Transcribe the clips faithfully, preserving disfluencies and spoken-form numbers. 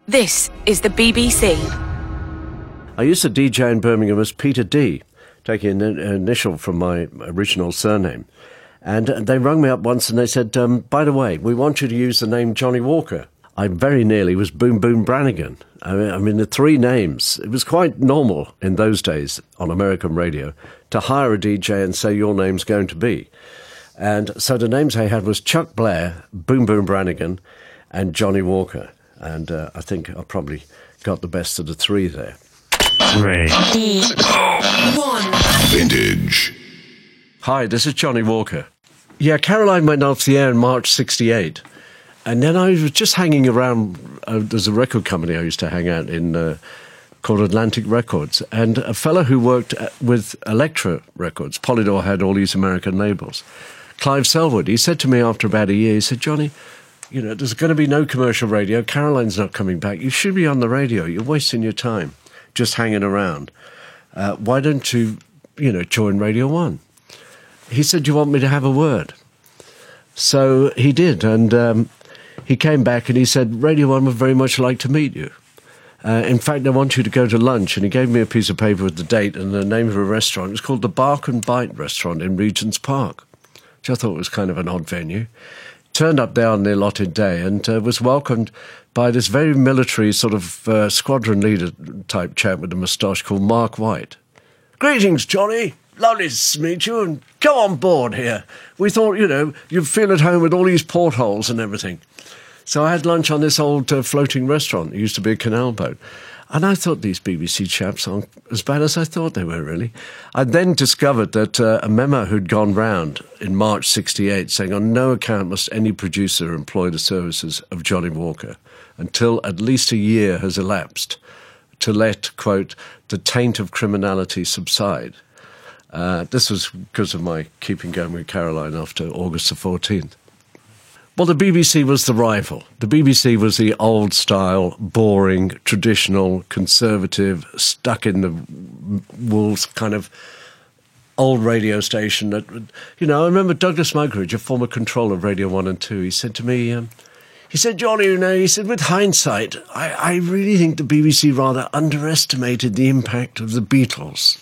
This is the B B C. I used to D J in Birmingham as Peter D, taking an initial from my original surname. And they rang me up once and they said, um, by the way, we want you to use the name Johnny Walker. I very nearly was Boom Boom Brannigan. I mean, I mean, the three names, it was quite normal in those days on American radio to hire a D J and say your name's going to be. And so the names I had was Chuck Blair, Boom Boom Brannigan, and Johnny Walker. And uh, I think I probably got the best of the three there. Three. One. Vintage. Hi, this is Johnny Walker. Yeah, Caroline went off the air in March sixty-eight. And then I was just hanging around. Uh, there's a record company I used to hang out in uh, called Atlantic Records. And a fellow who worked with Elektra Records, Polydor had all these American labels, Clive Selwood, he said to me after about a year, he said, Johnny, you know, there's going to be no commercial radio. Caroline's not coming back. You should be on the radio. You're wasting your time just hanging around. Uh, why don't you, you know, join Radio One? He said, do you want me to have a word? So he did, and um, he came back and he said, Radio One would very much like to meet you. Uh, in fact, I want you to go to lunch. And he gave me a piece of paper with the date and the name of a restaurant. It was called the Bark and Bite Restaurant in Regent's Park, which I thought was kind of an odd venue. Turned up there on the allotted day and uh, was welcomed by this very military sort of uh, squadron leader type chap with a moustache called Mark White. Greetings, Johnny. Lovely to meet you and come on board here. We thought, you know, you'd feel at home with all these portholes and everything. So I had lunch on this old uh, floating restaurant. It used to be a canal boat. And I thought these B B C chaps aren't as bad as I thought they were, really. I then discovered that uh, a memo had gone round in March sixty-eight saying on no account must any producer employ the services of Johnny Walker until at least a year has elapsed to let, quote, the taint of criminality subside. Uh, this was because of my keeping going with Caroline after August the fourteenth. Well, the B B C was the rival. The B B C was the old-style, boring, traditional, conservative, stuck-in-the-walls kind of old radio station. That, you know, I remember Douglas Muggeridge, a former controller of Radio one and two, he said to me, um, he said, Johnny, you know, he said, with hindsight, I, I really think the B B C rather underestimated the impact of the Beatles.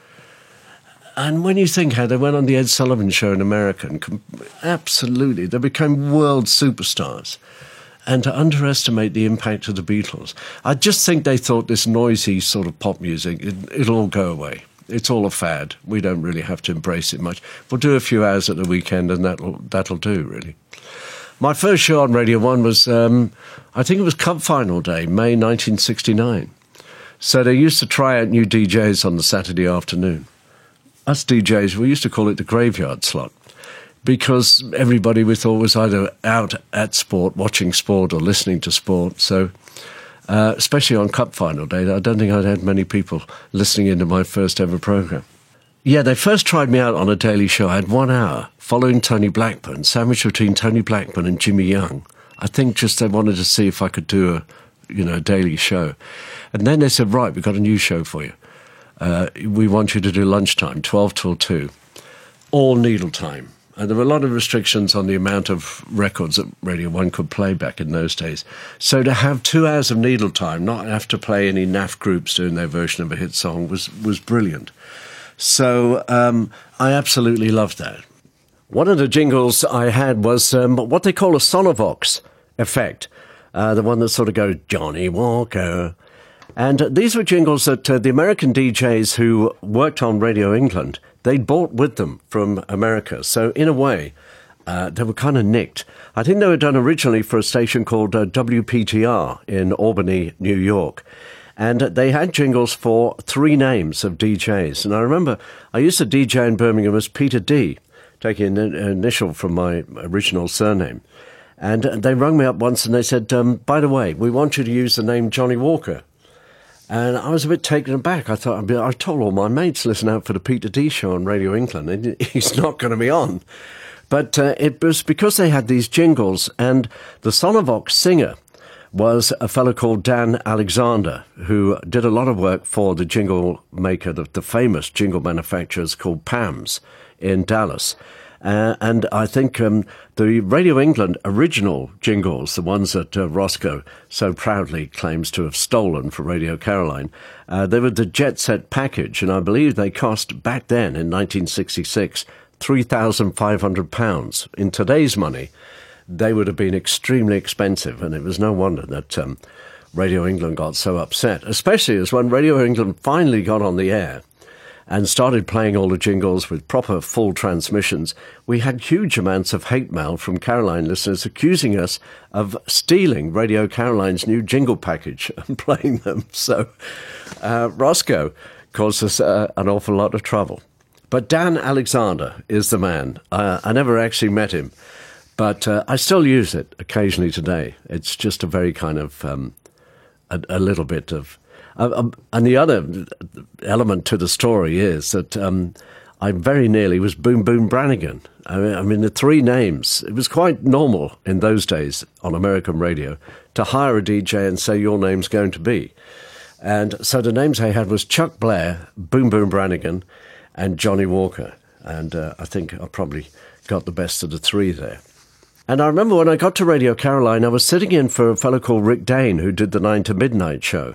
And when you think how they went on the Ed Sullivan Show in America, and com- absolutely, they became world superstars. And to underestimate the impact of the Beatles, I just think they thought this noisy sort of pop music, it, it'll all go away. It's all a fad. We don't really have to embrace it much. We'll do a few hours at the weekend and that'll, that'll do, really. My first show on Radio one was, um, I think it was Cup Final Day, May nineteen sixty-nine. So they used to try out new D Js on the Saturday afternoon. Us D Js, we used to call it the graveyard slot because everybody we thought was either out at sport, watching sport or listening to sport. So uh, especially on Cup Final Day, I don't think I'd had many people listening into my first ever programme. Yeah, they first tried me out on a daily show. I had one hour following Tony Blackburn, sandwiched between Tony Blackburn and Jimmy Young. I think just they wanted to see if I could do a, you know, a daily show. And then they said, right, we've got a new show for you. Uh, we want you to do lunchtime, twelve till two, all needle time. And there were a lot of restrictions on the amount of records that Radio one could play back in those days. So to have two hours of needle time, not have to play any naff groups doing their version of a hit song, was, was brilliant. So um, I absolutely loved that. One of the jingles I had was um, what they call a Sonovox effect, uh, the one that sort of goes, Johnny Walker. And uh, these were jingles that uh, the American D Js who worked on Radio England, they bought with them from America. So in a way, uh, they were kind of nicked. I think they were done originally for a station called uh, W P T R in Albany, New York. And uh, they had jingles for three names of D Js. And I remember I used to D J in Birmingham as Peter D, taking an initial from my original surname. And uh, they rang me up once and they said, um, by the way, we want you to use the name Johnny Walker. And I was a bit taken aback. I thought, I told all my mates, listen out for the Peter D show on Radio England. And he's not going to be on. But uh, it was because they had these jingles. And the Sonovox singer was a fellow called Dan Alexander, who did a lot of work for the jingle maker, the, the famous jingle manufacturers called P A Ms in Dallas. Uh, and I think um, the Radio England original jingles, the ones that uh, Roscoe so proudly claims to have stolen for Radio Caroline, uh, they were the Jet Set package, and I believe they cost, back then in nineteen sixty-six, three thousand five hundred pounds. In today's money, they would have been extremely expensive, and it was no wonder that um, Radio England got so upset, especially as when Radio England finally got on the air and started playing all the jingles with proper full transmissions, we had huge amounts of hate mail from Caroline listeners accusing us of stealing Radio Caroline's new jingle package and playing them. So uh, Roscoe caused us uh, an awful lot of trouble. But Dan Alexander is the man. Uh, I never actually met him, but uh, I still use it occasionally today. It's just a very kind of, um, a, a little bit of... Uh, um, and the other element to the story is that um, I very nearly was Boom Boom Brannigan. I mean, I mean, the three names, it was quite normal in those days on American radio to hire a D J and say your name's going to be. And so the names I had was Chuck Blair, Boom Boom Brannigan, and Johnny Walker. And uh, I think I probably got the best of the three there. And I remember when I got to Radio Caroline, I was sitting in for a fellow called Rick Dane, who did the nine to midnight show.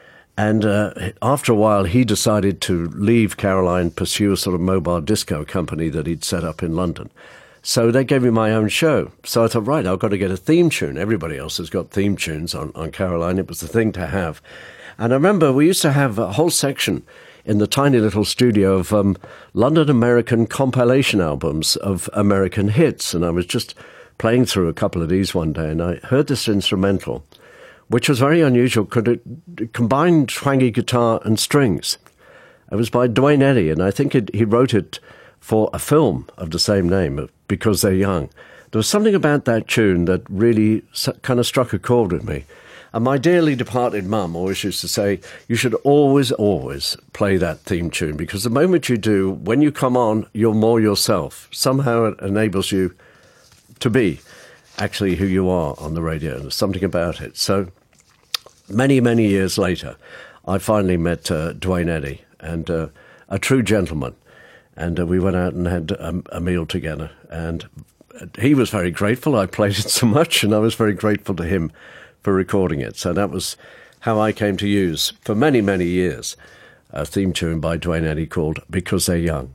And uh, after a while, he decided to leave Caroline, pursue a sort of mobile disco company that he'd set up in London. So they gave me my own show. So I thought, right, I've got to get a theme tune. Everybody else has got theme tunes on, on Caroline. It was the thing to have. And I remember we used to have a whole section in the tiny little studio of um, London American compilation albums of American hits. And I was just playing through a couple of these one day, and I heard this instrumental, which was very unusual, because it combined twangy guitar and strings. It was by Duane Eddy, and I think it, he wrote it for a film of the same name, Because They're Young. There was something about that tune that really kind of struck a chord with me. And my dearly departed mum always used to say, you should always, always play that theme tune, because the moment you do, when you come on, you're more yourself. Somehow it enables you to be actually who you are on the radio. There's something about it. So many, many years later, I finally met uh, Duane Eddy, and uh, a true gentleman. And uh, we went out and had a, a meal together. And he was very grateful. I played it so much, and I was very grateful to him for recording it. So that was how I came to use, for many, many years, a theme tune by Duane Eddy called Because They're Young.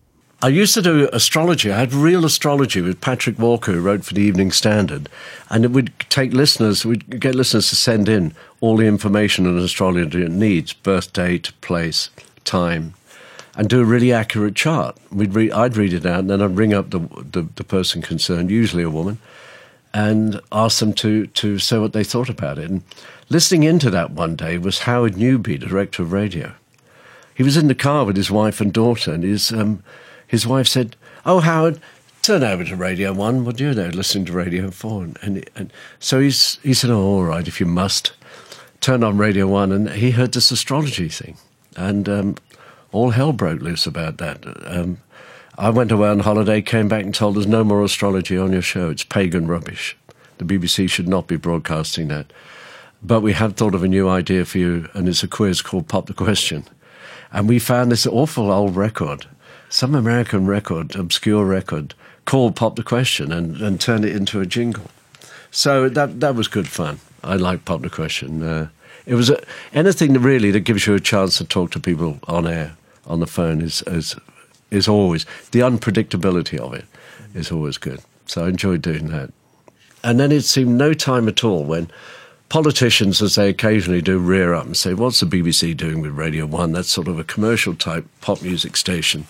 I used to do astrology. I had real astrology with Patrick Walker, who wrote for the Evening Standard, and it would take listeners, we'd get listeners to send in all the information an astrologer needs, birth date, place, time, and do a really accurate chart. We'd re- I'd read it out, and then I'd ring up the, the, the person concerned, usually a woman, and ask them to, to say what they thought about it. And listening into that one day was Howard Newby, director of radio. He was in the car with his wife and daughter, and his... Um, His wife said, "Oh, Howard, turn over to Radio One. What are you there listening to Radio Four?" And, and, and so he's, he said, "Oh, all right, if you must, turn on Radio One." And he heard this astrology thing, and um, all hell broke loose about that. Um, I went away on holiday, came back and told us, "No more astrology on your show. It's pagan rubbish. The B B C should not be broadcasting that. But we have thought of a new idea for you, and it's a quiz called Pop the Question." And we found this awful old record, some American record, obscure record, called Pop the Question, and, and turned it into a jingle. So that that was good fun. I like Pop the Question. Uh, it was a, anything that really that gives you a chance to talk to people on air, on the phone, is, is, is always, the unpredictability of it is always good. So I enjoyed doing that. And then it seemed no time at all when politicians, as they occasionally do, rear up and say, "What's the B B C doing with Radio One? That's sort of a commercial-type pop music station."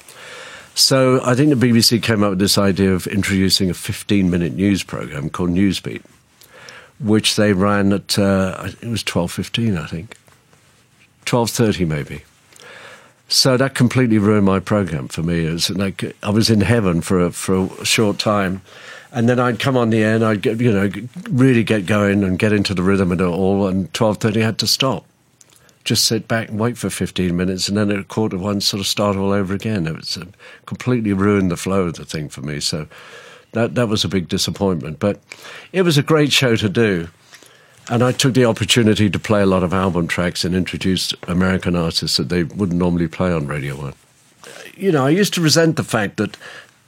So I think the B B C came up with this idea of introducing a fifteen-minute news programme called Newsbeat, which they ran at, uh, it was twelve fifteen, I think, twelve thirty maybe. So that completely ruined my programme for me. It was like I was in heaven for a, for a short time. And then I'd come on the air and I'd get, you know, really get going and get into the rhythm of it all. And twelve thirty I had to stop. Just sit back and wait for fifteen minutes. And then at a quarter to one, sort of start all over again. It was uh, completely ruined the flow of the thing for me. So that that was a big disappointment. But it was a great show to do. And I took the opportunity to play a lot of album tracks and introduce American artists that they wouldn't normally play on Radio One. You know, I used to resent the fact that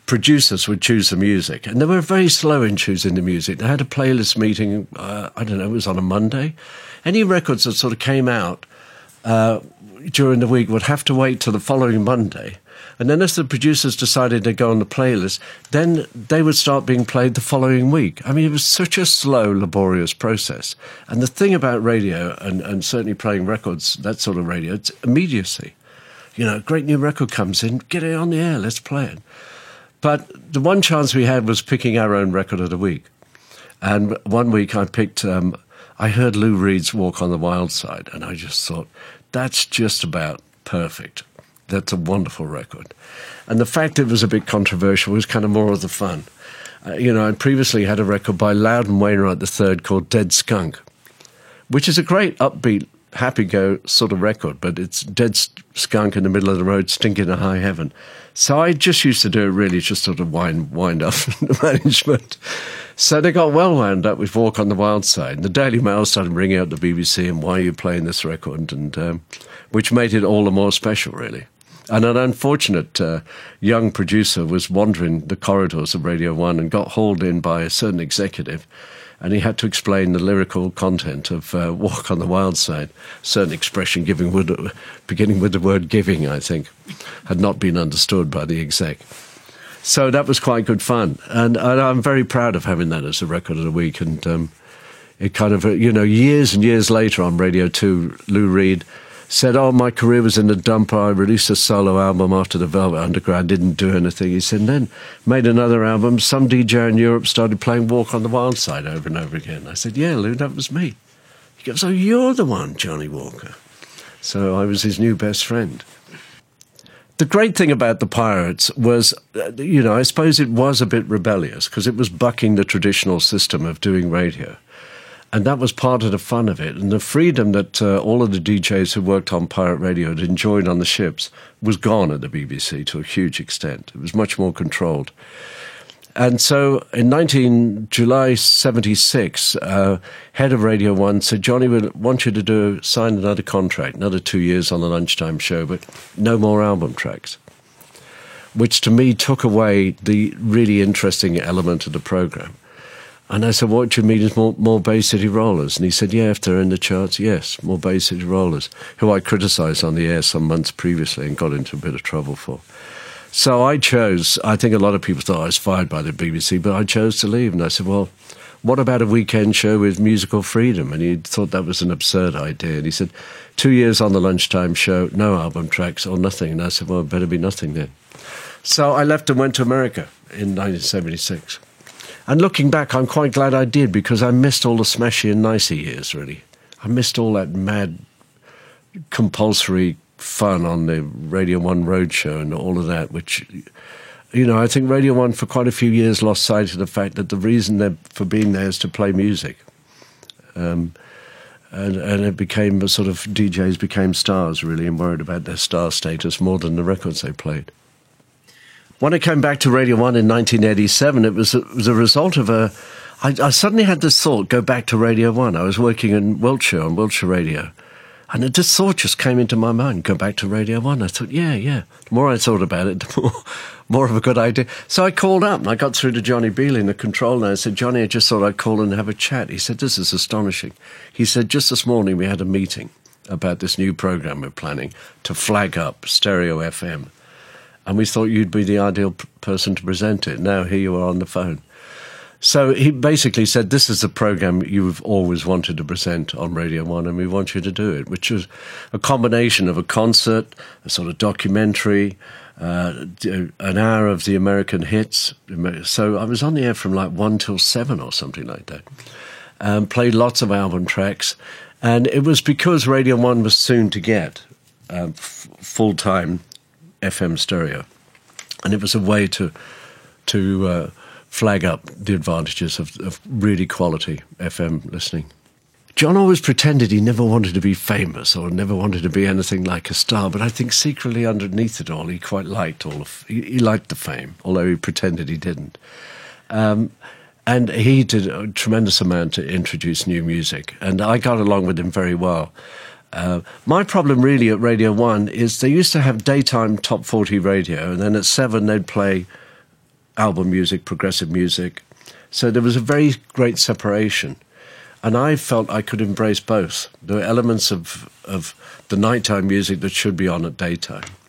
producers would choose the music, and they were very slow in choosing the music. They had a playlist meeting, uh, I don't know, it was on a Monday. Any records that sort of came out uh, during the week would have to wait till the following Monday. And then as the producers decided to go on the playlist, then they would start being played the following week. I mean, it was such a slow, laborious process. And the thing about radio, and, and certainly playing records, that sort of radio, it's immediacy. You know, a great new record comes in, get it on the air, let's play it. But the one chance we had was picking our own record of the week. And one week I picked, um, I heard Lou Reed's Walk on the Wild Side, and I just thought, that's just about perfect. That's a wonderful record. And the fact it was a bit controversial was kind of more of the fun. Uh, you know, I previously had a record by Loudon Wainwright the third called Dead Skunk, which is a great upbeat, happy-go sort of record, but it's dead skunk in the middle of the road, stinking to high heaven. So I just used to do it really just sort of wind, wind up the management. So they got well wound up with Walk on the Wild Side. And the Daily Mail started ringing out the B B C and why are you playing this record, and um, which made it all the more special, really. And an unfortunate uh, young producer was wandering the corridors of Radio one and got hauled in by a certain executive, and he had to explain the lyrical content of uh, Walk on the Wild Side. A certain expression giving would, beginning with the word giving, I think, had not been understood by the exec. So that was quite good fun. And, and I'm very proud of having that as a record of the week. And um, it kind of, uh, you know, years and years later on Radio two, Lou Reed said, oh, my career was in the dumper. I released a solo album after the Velvet Underground, didn't do anything. He said, and then made another album. Some D J in Europe started playing Walk on the Wild Side over and over again. I said, yeah, Lou, that was me. He goes, oh, you're the one, Johnny Walker. So I was his new best friend. The great thing about the Pirates was, you know, I suppose it was a bit rebellious because it was bucking the traditional system of doing radio. And that was part of the fun of it. And the freedom that uh, all of the D Js who worked on pirate radio had enjoyed on the ships was gone at the B B C to a huge extent. It was much more controlled. And so in nineteen July seventy-six, uh, head of Radio one said, Johnny, we want you to do sign another contract, another two years on the lunchtime show, but no more album tracks, which to me took away the really interesting element of the program. And I said, what do you mean is more, more Bay City Rollers? And he said, yeah, if they're in the charts, yes, more Bay City Rollers, who I criticised on the air some months previously and got into a bit of trouble for. So I chose, I think a lot of people thought I was fired by the B B C, but I chose to leave. And I said, well, what about a weekend show with musical freedom? And he thought that was an absurd idea. And he said, two years on the lunchtime show, no album tracks or nothing. And I said, well, it better be nothing then. So I left and went to America in nineteen seventy-six. And looking back, I'm quite glad I did, because I missed all the smashy and nicey years, really. I missed all that mad, compulsory fun on the Radio one Roadshow and all of that, which, you know, I think Radio one for quite a few years lost sight of the fact that the reason they're for being there is to play music. Um, and, and it became a sort of, D Js became stars, really, and worried about their star status more than the records they played. When I came back to Radio one in nineteen eighty-seven, it was a, it was a result of a... I, I suddenly had this thought, go back to Radio one. I was working in Wiltshire, on Wiltshire Radio. And it, this thought just came into my mind, go back to Radio one. I thought, yeah, yeah. The more I thought about it, the more, more of a good idea. So I called up, and I got through to Johnny Beale in the control, and I said, Johnny, I just thought I'd call and have a chat. He said, this is astonishing. He said, just this morning we had a meeting about this new program we're planning to flag up Stereo F M. And we thought you'd be the ideal p- person to present it. Now here you are on the phone. So he basically said, this is the program you've always wanted to present on Radio one, and we want you to do it, which was a combination of a concert, a sort of documentary, uh, an hour of the American hits. So I was on the air from like one till seven or something like that. Um, played lots of album tracks. And it was because Radio one was soon to get um, f- full-time F M stereo, and it was a way to to uh, flag up the advantages of, of really quality F M listening. John always pretended he never wanted to be famous or never wanted to be anything like a star, but I think secretly underneath it all, he quite liked all of he, he liked the fame, although he pretended he didn't. Um, and he did a tremendous amount to introduce new music, and I got along with him very well. Uh, my problem really at Radio one is they used to have daytime top forty radio, and then at seven they'd play album music, progressive music. So there was a very great separation. And I felt I could embrace both. There were elements of, of the nighttime music that should be on at daytime.